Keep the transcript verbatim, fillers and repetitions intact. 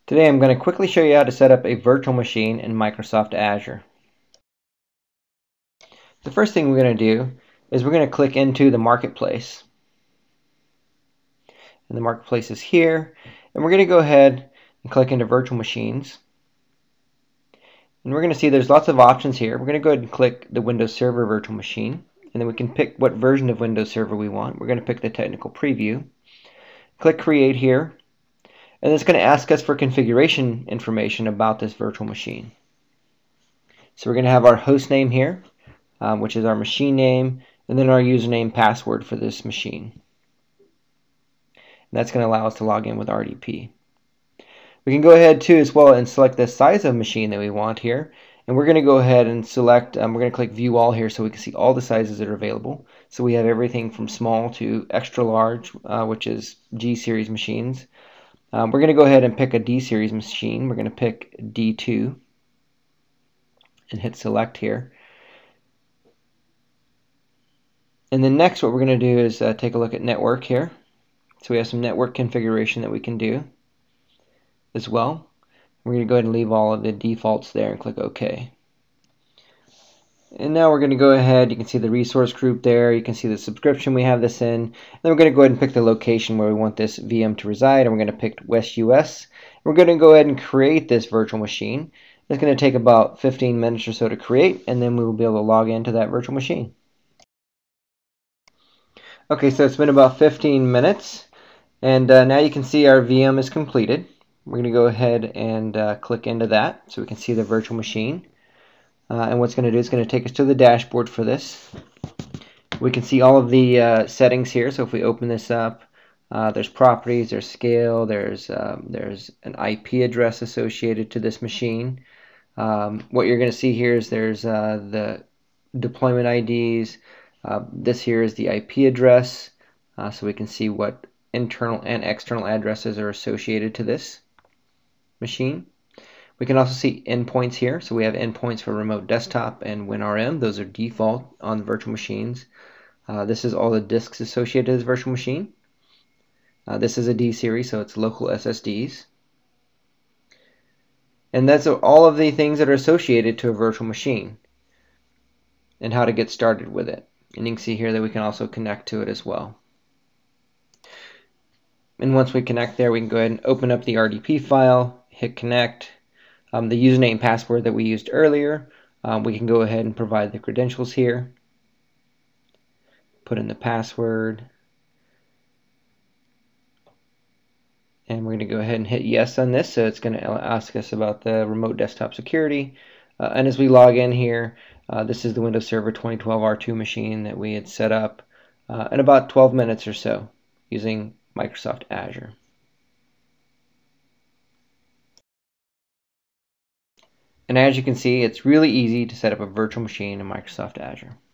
Today I'm going to quickly show you how to set up a virtual machine in Microsoft Azure. The first thing we're going to do is we're going to click into the marketplace. And the marketplace is here, and we're going to go ahead and click into virtual machines. And we're going to see there's lots of options here. We're going to go ahead and click the Windows Server virtual machine, and then we can pick what version of Windows Server we want. We're going to pick the technical preview. Click Create here, and it's going to ask us for configuration information about this virtual machine. So we're going to have our host name here, um, which is our machine name, and then our username password for this machine. And that's going to allow us to log in with R D P. We can go ahead too as well and select the size of machine that we want here, and we're going to go ahead and select, um, we're going to click View All here so we can see all the sizes that are available. So we have everything from small to extra large, uh, which is G series machines. Um, we're going to go ahead and pick a D series machine. We're going to pick D two and hit Select here. And then next what we're going to do is uh, take a look at network here. So we have some network configuration that we can do as well. We're going to go ahead and leave all of the defaults there and click OK. And now we're going to go ahead, you can see the resource group there, you can see the subscription we have this in. And then we're going to go ahead and pick the location where we want this V M to reside, and we're going to pick West U S. We're going to go ahead and create this virtual machine. It's going to take about fifteen minutes or so to create, and then we will be able to log into that virtual machine. Okay, so it's been about fifteen minutes, and uh, now you can see our V M is completed. We're going to go ahead and uh, click into that so we can see the virtual machine. Uh, and what's going to do is going to take us to the dashboard for this. We can see all of the uh, settings here. So if we open this up, uh, there's properties, there's scale, there's um, there's an I P address associated to this machine. Um, what you're going to see here is there's uh, the deployment I Ds. Uh, this here is the I P address, uh, so we can see what internal and external addresses are associated to this machine. We can also see endpoints here, so we have endpoints for remote desktop and WinRM. Those are default on virtual machines. Uh, this is all the disks associated with this virtual machine. Uh, this is a D series, so it's local S S Ds. And that's all of the things that are associated to a virtual machine and how to get started with it. And you can see here that we can also connect to it as well. And once we connect there, we can go ahead and open up the R D P file, hit connect. Um, the username and password that we used earlier, um, we can go ahead and provide the credentials here. Put in the password. And we're going to go ahead and hit yes on this, so it's going to ask us about the remote desktop security. Uh, and as we log in here, uh, this is the Windows Server twenty twelve R two machine that we had set up uh, in about twelve minutes or so using Microsoft Azure. And as you can see, it's really easy to set up a virtual machine in Microsoft Azure.